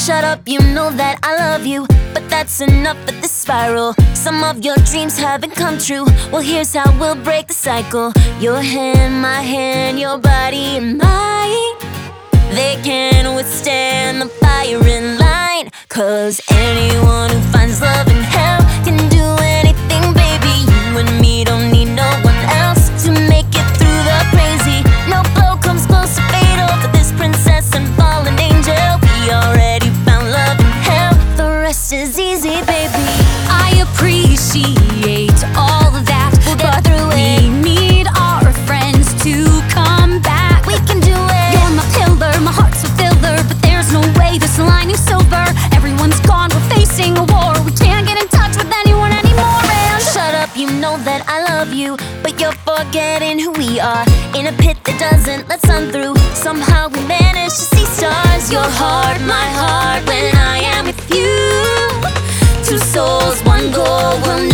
Shut up, you know that I love you, but that's enough of this spiral. Some of your dreams haven't come true. Well, here's how we'll break the cycle. Your hand, my hand, your body and mine, they can withstand the firing line. 'Cause anyone who finds love in hell can do anything, baby. You and me don't need no one else to make it through the crazy. No blow comes close to fatal for this princess and fallen angel. We already found love in hell, the rest is easy, baby. I appreciate all of that, We'll get through it. we need our friends to come back. We can do it. You're my pillar, my heart's a filler, but there's no way this lining's silver. Everyone's gone, we're facing a war. We can't get in touch with anyone anymore. And shut up, you know that I love you, but you're forgetting who we are. In a pit that doesn't let sun through, somehow we manage to see stars. Your heart, my heart, when I am with you. Two souls, one goal, we'll